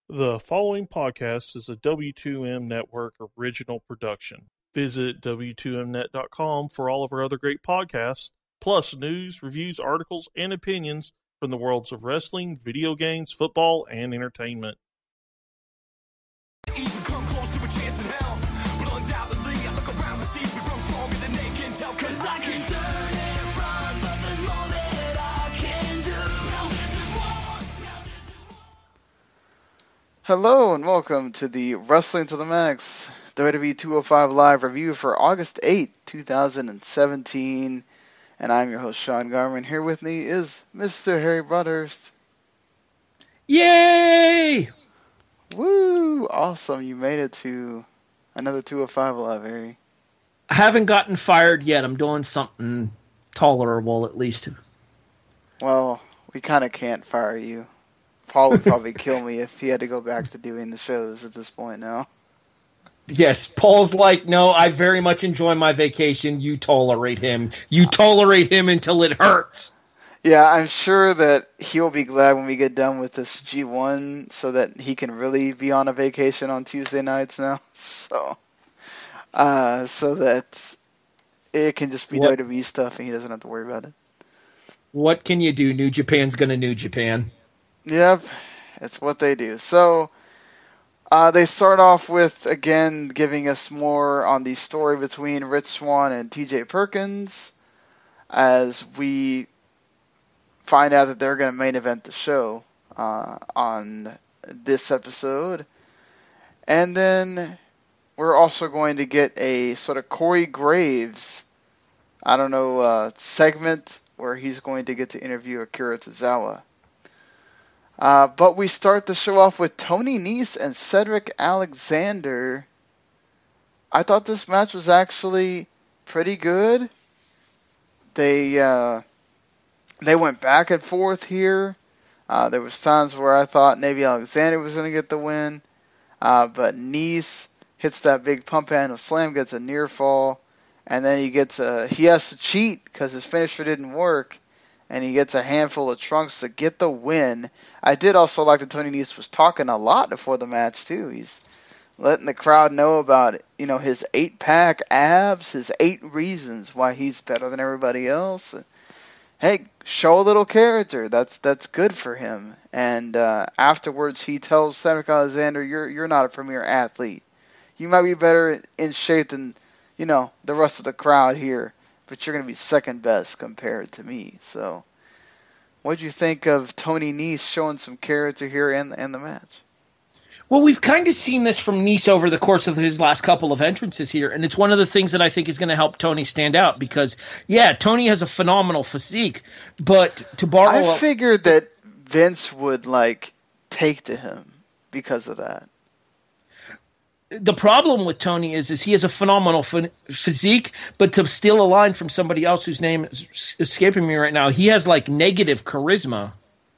The following podcast is a W2M Network original production. Visit W2Mnet.com for all of our other great podcasts, plus news, reviews, articles, and opinions from the worlds of wrestling, video games, football, and entertainment. Even come close to a chance in hell, but undoubtedly I look around and see we grow stronger than they can tell. Cause I can turn and run, but there's more that I can do. Now this is one. Hello and welcome to the Wrestling to the Max WWE 205 Live review for August 8th, 2017. And I'm your host, Sean Garman. Here with me is Mr. Harry Broadhurst. Yay! Woo! Awesome. You made it to another 205 Live, Harry. I haven't gotten fired yet. I'm doing something tolerable, at least. Well, we kind of can't fire you. Paul would probably kill me if he had to go back to doing the shows at this point now. Yes, Paul's like, no, I very much enjoy my vacation. You tolerate him. You tolerate him until it hurts. Yeah, I'm sure that he'll be glad when we get done with this G1 so that he can really be on a vacation on Tuesday nights now. So that it can just be WWE stuff and he doesn't have to worry about it. What can you do? New Japan's going to New Japan. Yep, it's what they do. So they start off with, again, giving us more on the story between Rich Swann and TJ Perkins as we find out that they're going to main event the show on this episode. And then we're also going to get a sort of Corey Graves, segment where he's going to get to interview Akira Tozawa. But we start the show off with Tony Nese and Cedric Alexander. I thought this match was actually pretty good. They went back and forth here. There was times where I thought maybe Alexander was going to get the win. But Nese hits that big pump handle slam, gets a near fall. And then he has to cheat because his finisher didn't work. And he gets a handful of trunks to get the win. I did also like that Tony Nese was talking a lot before the match, too. He's letting the crowd know about, his 8-pack abs, his 8 reasons why he's better than everybody else. Hey, show a little character. That's good for him. And afterwards, he tells Cedric Alexander, "You're not a premier athlete. You might be better in shape than the rest of the crowd here, but you're going to be second best compared to me." So, what'd you think of Tony Nese showing some character here in the match? Well, we've kind of seen this from Nese over the course of his last couple of entrances here, and it's one of the things that I think is going to help Tony stand out because, yeah, Tony has a phenomenal physique, but to borrow... I figured that Vince would, take to him because of that. The problem with Tony is he has a phenomenal physique, but to steal a line from somebody else whose name is escaping me right now, he has, negative charisma.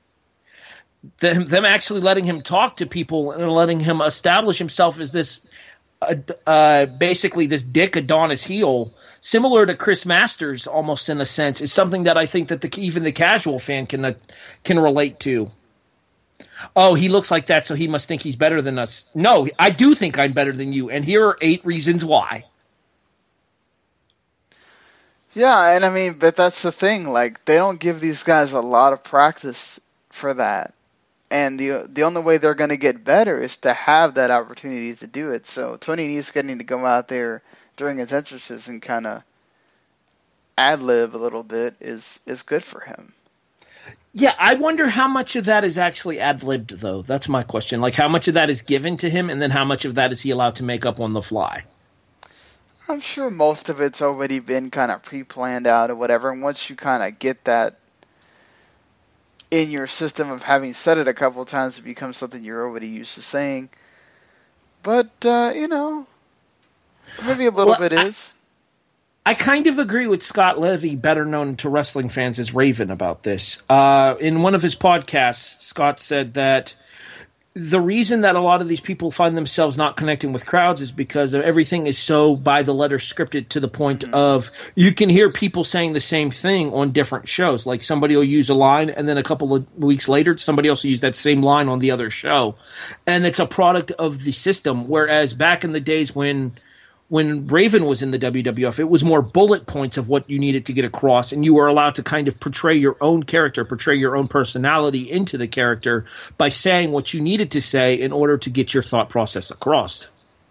Them actually letting him talk to people and letting him establish himself as this, basically this Dick Adonis heel, similar to Chris Masters almost in a sense, is something that I think that even the casual fan can relate to. Oh, he looks like that, so he must think he's better than us. No, I do think I'm better than you, and here are 8 reasons why. Yeah, and but that's the thing. They don't give these guys a lot of practice for that. And the only way they're going to get better is to have that opportunity to do it. So Tony Nese getting to go out there during his entrances and kind of ad-lib a little bit is good for him. Yeah, I wonder how much of that is actually ad-libbed, though. That's my question. How much of that is given to him, and then how much of that is he allowed to make up on the fly? I'm sure most of it's already been kind of pre-planned out or whatever, and once you kind of get that in your system of having said it a couple of times, it becomes something you're already used to saying. But, maybe a little bit is. I kind of agree with Scott Levy, better known to wrestling fans as Raven, about this. In one of his podcasts, Scott said that the reason that a lot of these people find themselves not connecting with crowds is because of everything is so by the letter scripted to the point of you can hear people saying the same thing on different shows. Like somebody will use a line and then a couple of weeks later somebody else will use that same line on the other show. And it's a product of the system. Whereas back in the days when Raven was in the WWF, it was more bullet points of what you needed to get across, and you were allowed to kind of portray your own character, portray your own personality into the character by saying what you needed to say in order to get your thought process across.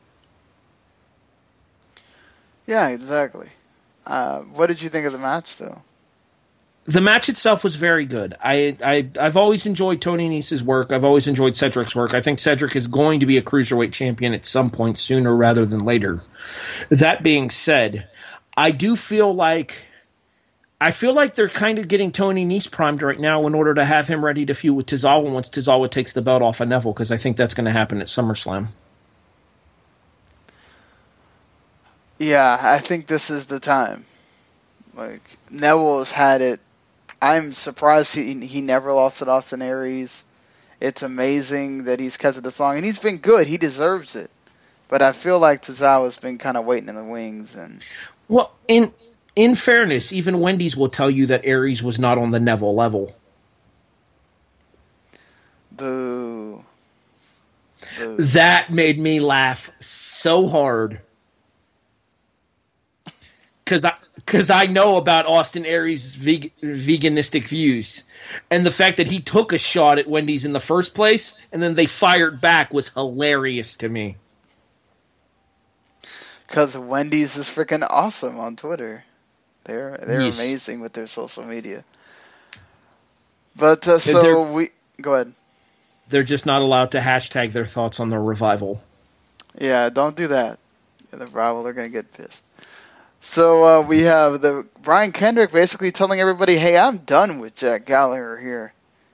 Yeah, exactly. What did you think of the match, though? The match itself was very good. I've always enjoyed Tony Nese's work. I've always enjoyed Cedric's work. I think Cedric is going to be a cruiserweight champion at some point sooner rather than later. That being said, I feel like they're kind of getting Tony Nese primed right now in order to have him ready to feud with Tozawa once Tozawa takes the belt off of Neville, because I think that's going to happen at SummerSlam. Yeah, I think this is the time. Like, Neville's had it. I'm surprised he never lost at Austin Aries. It's amazing that he's kept it this long, and he's been good. He deserves it. But I feel like Tozawa's been kind of waiting in the wings. And well, in fairness, even Wendy's will tell you that Aries was not on the Neville level. Boo. Boo. That made me laugh so hard. Because I know about Austin Aries' veganistic views. And the fact that he took a shot at Wendy's in the first place, and then they fired back, was hilarious to me. Because Wendy's is freaking awesome on Twitter. They're Yes. amazing with their social media. But, go ahead. They're just not allowed to hashtag their thoughts on the revival. Yeah, don't do that. The rival, they're going to get pissed. So we have Brian Kendrick basically telling everybody, hey, I'm done with Jack Gallagher here.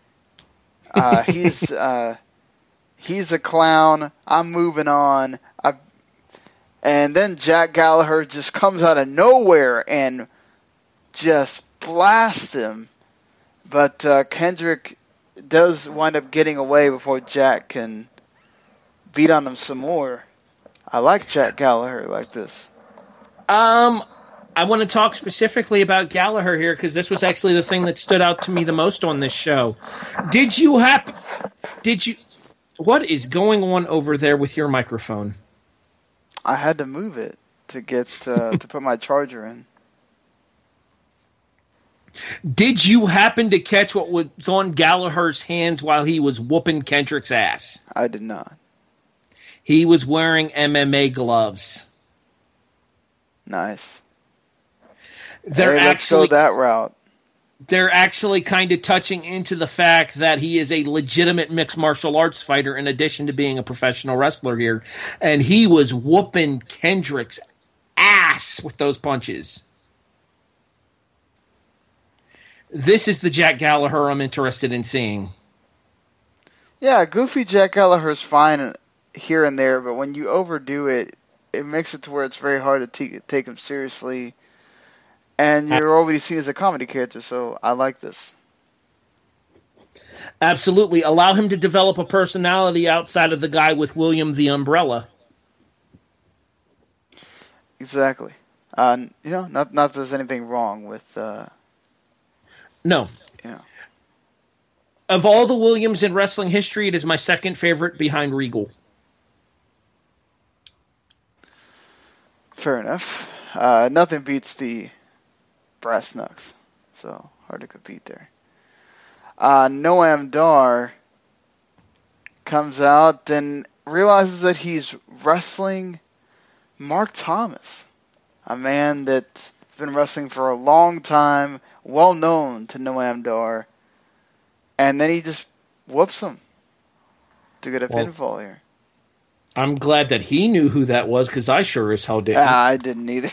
He's a clown. I'm moving on. And then Jack Gallagher just comes out of nowhere and just blasts him. But Kendrick does wind up getting away before Jack can beat on him some more. I like Jack Gallagher like this. I want to talk specifically about Gallagher here because this was actually the thing that stood out to me the most on this show. What is going on over there with your microphone? I had to move it to get to put my charger in. Did you happen to catch what was on Gallagher's hands while he was whooping Kendrick's ass? I did not. He was wearing MMA gloves. Nice. Let's go that route. They're actually kind of touching into the fact that he is a legitimate mixed martial arts fighter in addition to being a professional wrestler here. And he was whooping Kendrick's ass with those punches. This is the Jack Gallagher I'm interested in seeing. Yeah, goofy Jack Gallagher's fine here and there, but when you overdo it, it makes it to where it's very hard to take him seriously. And you're already seen as a comedy character, so I like this. Absolutely. Allow him to develop a personality outside of the guy with William the Umbrella. Exactly. Not that there's anything wrong with... No. Yeah. Of all the Williams in wrestling history, it is my second favorite behind Regal. Fair enough. Nothing beats the Brass Knucks, so hard to compete there. Noam Dar comes out and realizes that he's wrestling Mark Thomas, a man that's been wrestling for a long time, well known to Noam Dar, and then he just whoops him to get a pinfall here. I'm glad that he knew who that was, because I sure as hell didn't. I didn't either.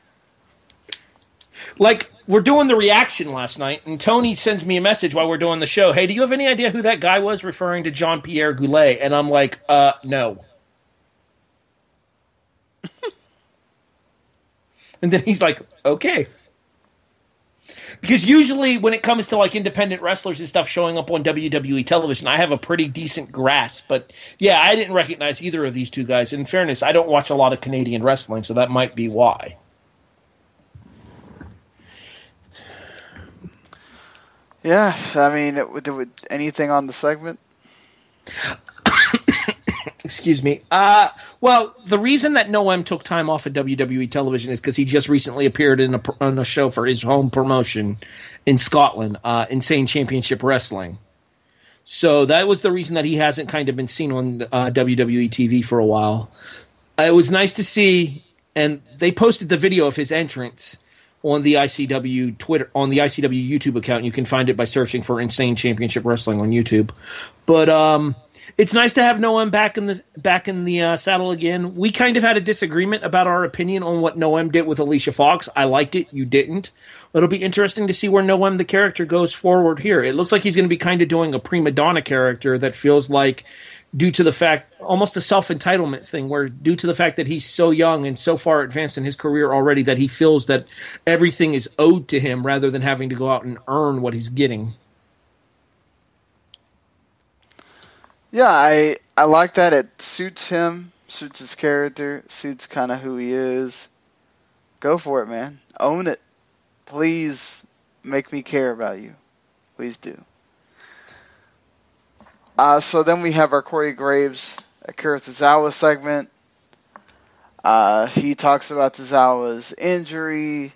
Like, we're doing the reaction last night, and Tony sends me a message while we're doing the show. Hey, do you have any idea who that guy was, referring to Jean-Pierre Goulet? And I'm like, no. And then he's like, okay. Because usually when it comes to like independent wrestlers and stuff showing up on WWE television, I have a pretty decent grasp. But yeah, I didn't recognize either of these two guys. In fairness, I don't watch a lot of Canadian wrestling, so that might be why. Yeah, I mean, anything on the segment? Excuse me. Well, the reason that Noam took time off of WWE television is because he just recently appeared on a show for his home promotion in Scotland, Insane Championship Wrestling. So that was the reason that he hasn't kind of been seen on WWE TV for a while. It was nice to see, and they posted the video of his entrance on the ICW YouTube account. You can find it by searching for Insane Championship Wrestling on YouTube. But it's nice to have Noam back in the saddle again. We kind of had a disagreement about our opinion on what Noam did with Alicia Fox. I liked it. You didn't. It'll be interesting to see where Noam the character goes forward here. It looks like he's going to be kind of doing a prima donna character that feels like, due to the fact, almost a self-entitlement thing, where due to the fact that he's so young and so far advanced in his career already that he feels that everything is owed to him rather than having to go out and earn what he's getting. Yeah, I like that. It suits him, suits his character, suits kind of who he is. Go for it, man. Own it. Please make me care about you. Please do. So then we have our Corey Graves, Akira Tozawa segment. He talks about Tozawa's injury,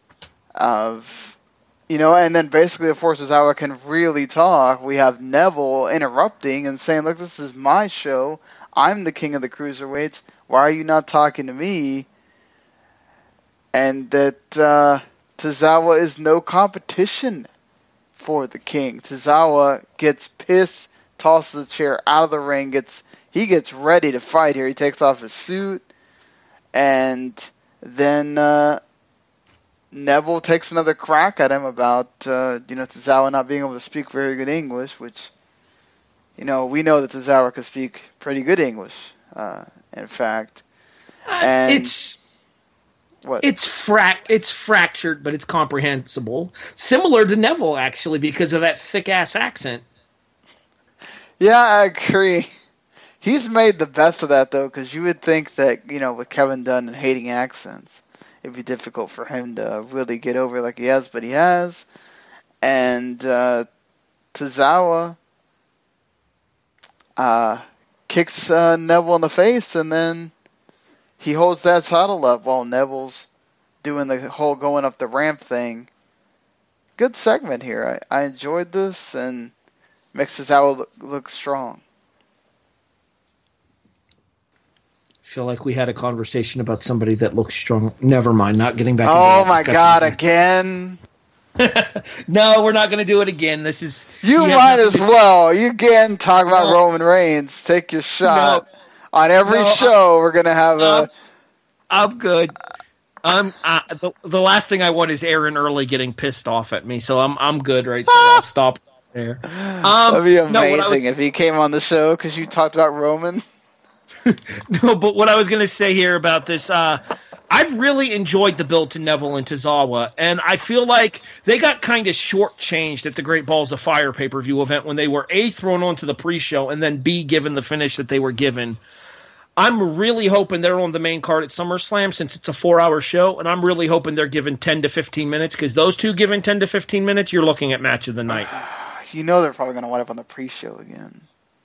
and then basically before Tozawa can really talk, we have Neville interrupting and saying, look, this is my show. I'm the king of the cruiserweights. Why are you not talking to me? And that Tozawa is no competition for the king. Tozawa gets pissed, tosses the chair out of the ring, he gets ready to fight here. He takes off his suit, and then Neville takes another crack at him about Tozawa not being able to speak very good English, which we know that Tozawa can speak pretty good English, in fact. And it's fractured, but it's comprehensible. Similar to Neville, actually, because of that thick ass accent. Yeah, I agree. He's made the best of that, though, because you would think that, with Kevin Dunn and hating accents, it'd be difficult for him to really get over like he has, but he has. And Tozawa kicks Neville in the face, and then he holds that title up while Neville's doing the whole going up the ramp thing. Good segment here. I enjoyed this, and makes Tozawa look strong. I feel like we had a conversation about somebody that looks strong. Never mind, not getting back. Oh my God, again? No, we're not going to do it again. This is you might as well. You again talk about Roman Reigns. Take your shot. On every show. We're going to have I'm good. The last thing I want is Aaron Early getting pissed off at me, so I'm good right there. I'll stop there. That'd be amazing if he came on the show because you talked about Roman. No, but what I was going to say here about this, I've really enjoyed the build to Neville and Tozawa, and I feel like they got kind of shortchanged at the Great Balls of Fire pay-per-view event when they were A, thrown onto the pre-show, and then B, given the finish that they were given. I'm really hoping they're on the main card at SummerSlam since it's a 4-hour show, and I'm really hoping they're given 10 to 15 minutes, because those two given 10 to 15 minutes, you're looking at match of the night. They're probably going to wind up on the pre-show again.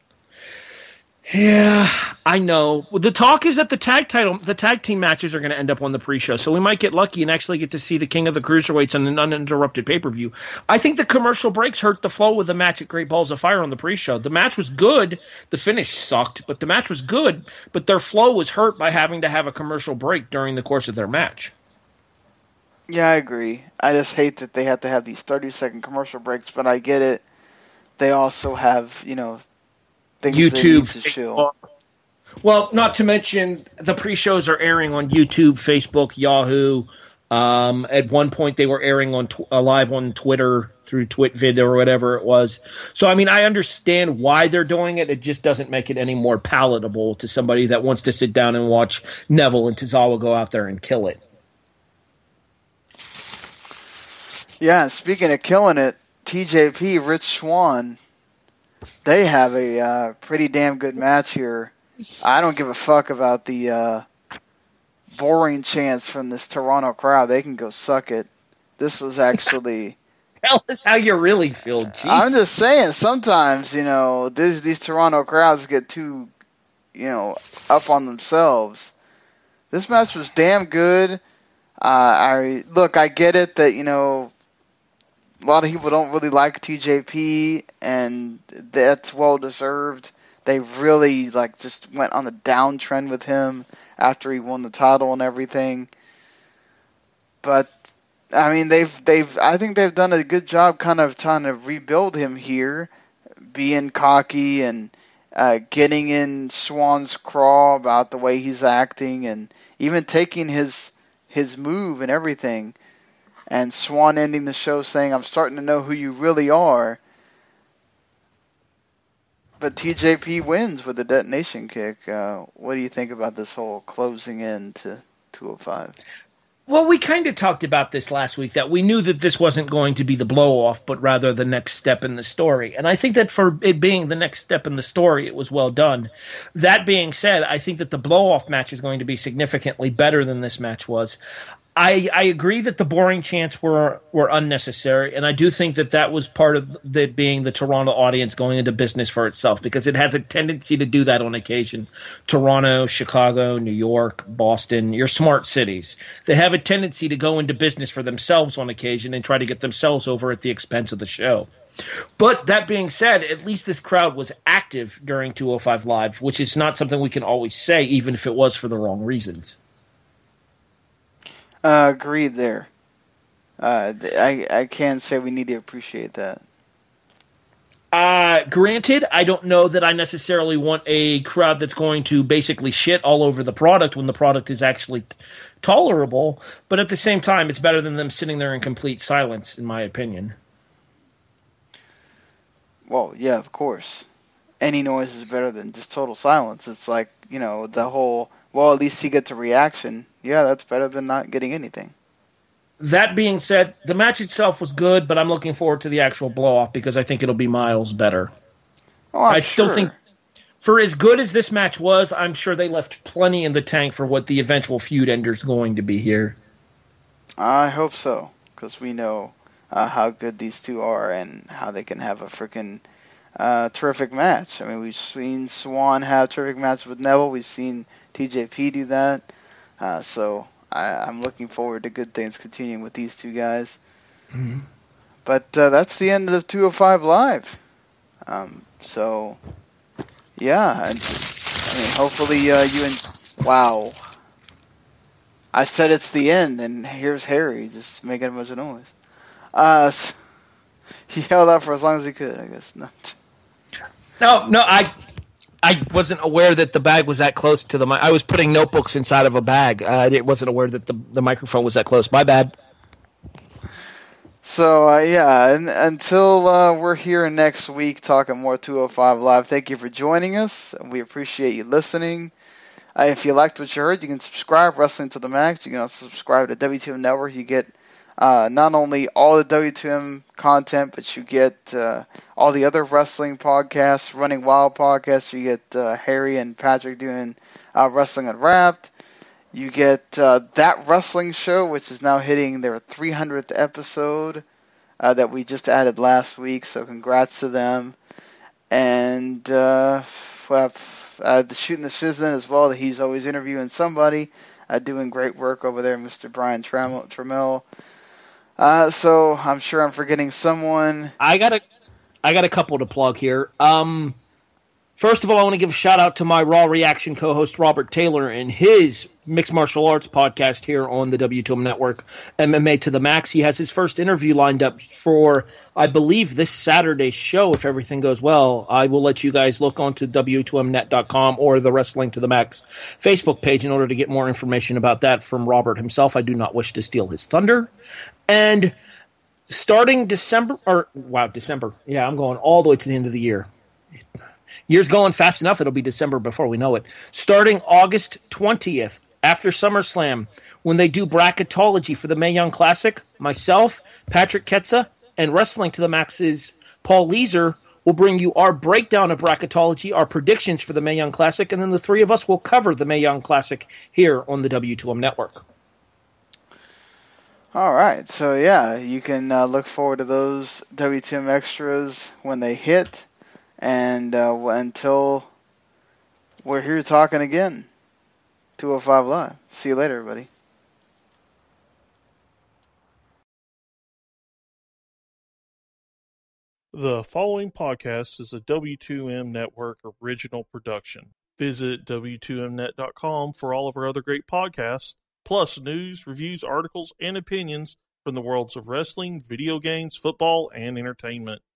Yeah, I know. The talk is that the tag team matches are going to end up on the pre-show, so we might get lucky and actually get to see the King of the Cruiserweights on an uninterrupted pay-per-view. I think the commercial breaks hurt the flow with the match at Great Balls of Fire on the pre-show. The match was good. The finish sucked, but the match was good, but their flow was hurt by having to have a commercial break during the course of their match. Yeah, I agree. I just hate that they have to have these 30-second commercial breaks, but I get it. They also have, things YouTube to show. Well, not to mention the pre-shows are airing on YouTube, Facebook, Yahoo. At one point, they were airing on live on Twitter through TwitVid or whatever it was. So, I mean, I understand why they're doing it. It just doesn't make it any more palatable to somebody that wants to sit down and watch Neville and Tozawa go out there and kill it. Yeah, speaking of killing it, TJP, Rich Swann, they have a pretty damn good match here. I don't give a fuck about the boring chants from this Toronto crowd. They can go suck it. This was actually... Tell us how you really feel, jeez. I'm just saying, sometimes, these Toronto crowds get too, up on themselves. This match was damn good. I get it that, a lot of people don't really like TJP, and that's well deserved. They really just went on a downtrend with him after he won the title and everything. But I mean, I think they've done a good job kind of trying to rebuild him here, being cocky and getting in Swann's craw about the way he's acting, and even taking his move and everything. And Swann ending the show saying, "I'm starting to know who you really are." But TJP wins with the detonation kick. What do you think about this whole closing in to 205? Well, we kind of talked about this last week, that we knew that this wasn't going to be the blow-off, but rather the next step in the story. And I think that for it being the next step in the story, it was well done. That being said, I think that the blow-off match is going to be significantly better than this match was. I agree that the boring chants were unnecessary, and I do think that was part of it being the Toronto audience going into business for itself, because it has a tendency to do that on occasion. Toronto, Chicago, New York, Boston, your smart cities. They have a tendency to go into business for themselves on occasion and try to get themselves over at the expense of the show. But that being said, at least this crowd was active during 205 Live, which is not something we can always say, even if it was for the wrong reasons. Agreed there. I can say we need to appreciate that. Granted, I don't know that I necessarily want a crowd that's going to basically shit all over the product when the product is actually tolerable, but at the same time, it's better than them sitting there in complete silence, in my opinion. Well, yeah, of course. Any noise is better than just total silence. It's like, the whole, well, at least he gets a reaction. Yeah, that's better than not getting anything. That being said, the match itself was good, but I'm looking forward to the actual blow-off because I think it'll be miles better. Oh, I'm still sure. think, for as good as this match was, I'm sure they left plenty in the tank for what the eventual feud ender's going to be here. I hope so, because we know how good these two are and how they can have a freaking terrific match. I mean, we've seen Swann have a terrific match with Neville. We've seen TJP do that. So I'm looking forward to good things continuing with these two guys. Mm-hmm. But that's the end of 205 Live. So, yeah. I mean, hopefully you wow. I said it's the end, and here's Harry just making a bunch of noise. He held out for as long as he could, I guess. No, I wasn't aware that the bag was that close to the mic. I was putting notebooks inside of a bag. I wasn't aware that the microphone was that close. My bad. So, yeah, and until we're here next week talking more 205 Live, thank you for joining us. We appreciate you listening. If you liked what you heard, you can subscribe, Wrestling to the Max. You can also subscribe to WTM Network. You get not only all the WTM content, but you get all the other wrestling podcasts, Running Wild podcasts. You get Harry and Patrick doing Wrestling Unwrapped. You get That Wrestling Show, which is now hitting their 300th episode that we just added last week, so congrats to them. And the Shooting the Shiznit as well, that he's always interviewing somebody, doing great work over there, Mr. Brian Trammell. So I'm sure I'm forgetting someone. I got a couple to plug here. First of all, I want to give a shout out to my Raw Reaction co-host Robert Taylor and his mixed martial arts podcast here on the W2M Network, MMA to the Max. He has his first interview lined up for, I believe, this Saturday's show, if everything goes well. I will let you guys look onto W2Mnet.com or the Wrestling to the Max Facebook page in order to get more information about that from Robert himself. I do not wish to steal his thunder. And starting December. Yeah, I'm going all the way to the end of the year. Year's going fast enough, it'll be December before we know it. Starting August 20th, after SummerSlam, when they do bracketology for the Mae Young Classic, myself, Patrick Ketza, and Wrestling to the Max's Paul Leeser will bring you our breakdown of bracketology, our predictions for the Mae Young Classic, and then the three of us will cover the Mae Young Classic here on the W2M Network. All right, so yeah, you can look forward to those WTM extras when they hit, and until we're here talking again, 205 Live. See you later, everybody. The following podcast is a W2M Network original production. Visit W2Mnet.com for all of our other great podcasts, plus news, reviews, articles, and opinions from the worlds of wrestling, video games, football, and entertainment.